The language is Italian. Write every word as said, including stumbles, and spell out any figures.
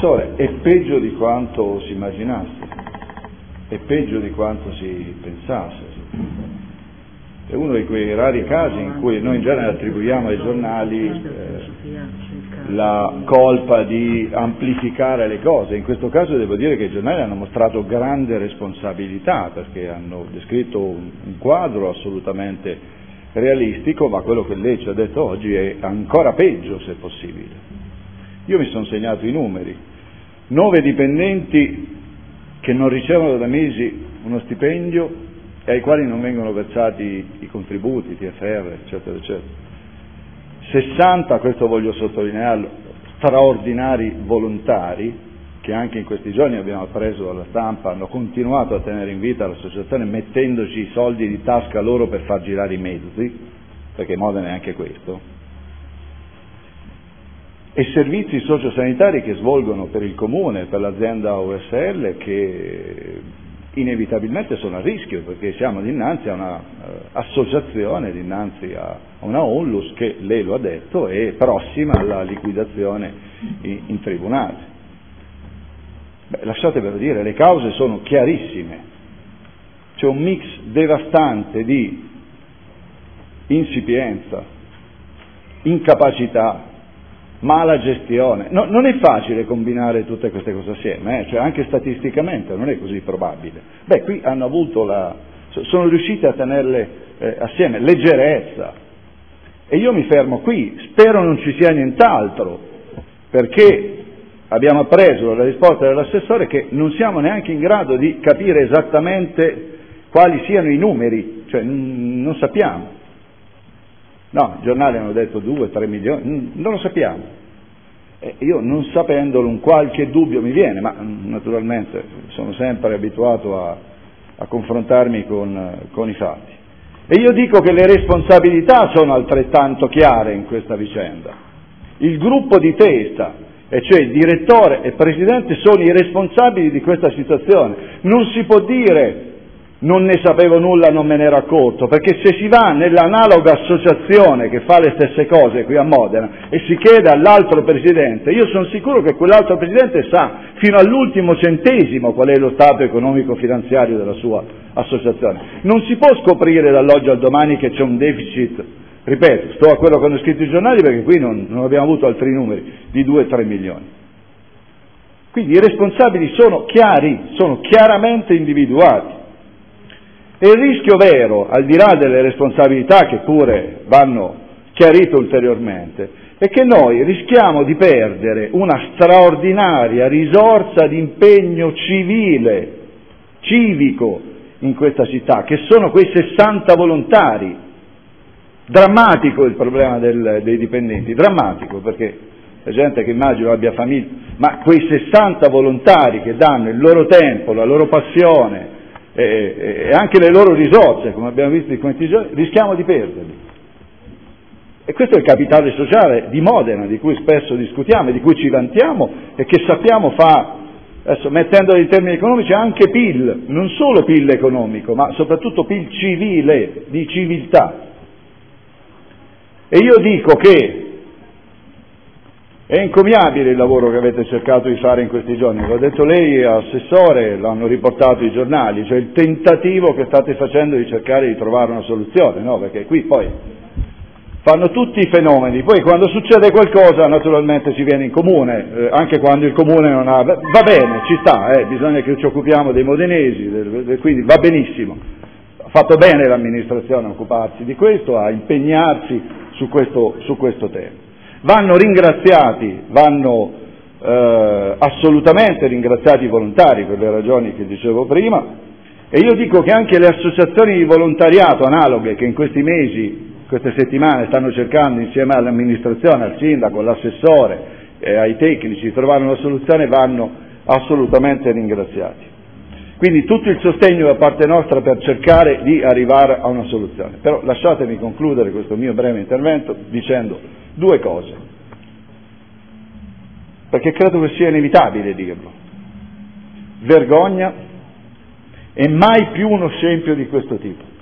Assessore, è peggio di quanto si immaginasse, è peggio di quanto si pensasse. È uno di quei rari casi in cui noi in genere attribuiamo ai giornali eh, la colpa di amplificare le cose. In questo caso devo dire che i giornali hanno mostrato grande responsabilità, perché hanno descritto un, un quadro assolutamente realistico, ma quello che lei ci ha detto oggi è ancora peggio, se possibile. Io mi sono segnato i numeri: nove dipendenti che non ricevono da mesi uno stipendio e ai quali non vengono versati i contributi, i T F R, eccetera, eccetera. sessanta, questo voglio sottolinearlo, straordinari volontari, che anche in questi giorni abbiamo appreso dalla stampa, hanno continuato a tenere in vita l'associazione mettendoci i soldi di tasca loro per far girare i mezzi, perché Modena è anche questo, e servizi sociosanitari che svolgono per il comune, per l'azienda U S L, che inevitabilmente sono a rischio, perché siamo dinanzi a una uh, associazione, dinanzi a una onlus che, lei lo ha detto, è prossima alla liquidazione in, in tribunale. Beh, lasciatevelo dire, le cause sono chiarissime, c'è un mix devastante di insipienza, incapacità, mala gestione. No, non è facile combinare tutte queste cose assieme, eh? Cioè anche statisticamente non è così probabile. Beh, qui hanno avuto la, sono riusciti a tenerle eh, assieme, leggerezza. E io mi fermo qui, spero non ci sia nient'altro, perché abbiamo appreso dalla risposta dell'assessore che non siamo neanche in grado di capire esattamente quali siano i numeri, cioè n- non sappiamo. No, i giornali hanno detto due, tre milioni, non lo sappiamo. E io, non sapendolo, un qualche dubbio mi viene, ma naturalmente sono sempre abituato a, a confrontarmi con, con i fatti. E io dico che le responsabilità sono altrettanto chiare in questa vicenda. Il gruppo di testa, e cioè il direttore e il presidente, sono i responsabili di questa situazione. Non si può dire non ne sapevo nulla, non me ne ero accorto, perché se si va nell'analoga associazione che fa le stesse cose qui a Modena e si chiede all'altro presidente, io sono sicuro che quell'altro presidente sa fino all'ultimo centesimo qual è lo stato economico-finanziario della sua associazione. Non si può scoprire dall'oggi al domani che c'è un deficit, ripeto, sto a quello che hanno scritto i giornali perché qui non, non abbiamo avuto altri numeri, di due tre milioni. Quindi i responsabili sono chiari, sono chiaramente individuati. E il rischio vero, al di là delle responsabilità che pure vanno chiarite ulteriormente, è che noi rischiamo di perdere una straordinaria risorsa di impegno civile, civico in questa città, che sono quei sessanta volontari. Drammatico il problema del, dei dipendenti, drammatico, perché la gente che immagino abbia famiglia, ma quei sessanta volontari che danno il loro tempo, la loro passione, e anche le loro risorse, come abbiamo visto in questi giorni, rischiamo di perderli. E questo è il capitale sociale di Modena, di cui spesso discutiamo e di cui ci vantiamo e che sappiamo fa, adesso mettendolo in termini economici, anche P I L, non solo P I L economico, ma soprattutto P I L civile, di civiltà. E io dico che è encomiabile il lavoro che avete cercato di fare in questi giorni, l'ha detto lei, Assessore, l'hanno riportato i giornali, cioè il tentativo che state facendo di cercare di trovare una soluzione, no? Perché qui poi fanno tutti i fenomeni, poi quando succede qualcosa naturalmente si viene in comune, eh, anche quando il comune non ha, va bene, ci sta, eh, bisogna che ci occupiamo dei modenesi, del, del, quindi va benissimo, ha fatto bene l'amministrazione a occuparsi di questo, a impegnarsi su questo, su questo tema. Vanno ringraziati, vanno eh, assolutamente ringraziati i volontari per le ragioni che dicevo prima, e io dico che anche le associazioni di volontariato analoghe che in questi mesi, queste settimane stanno cercando insieme all'amministrazione, al sindaco, all'assessore e ai tecnici di trovare una soluzione, vanno assolutamente ringraziati. Quindi tutto il sostegno da parte nostra per cercare di arrivare a una soluzione. Però lasciatemi concludere questo mio breve intervento dicendo due cose, perché credo che sia inevitabile dirlo. Vergogna e mai più uno scempio di questo tipo.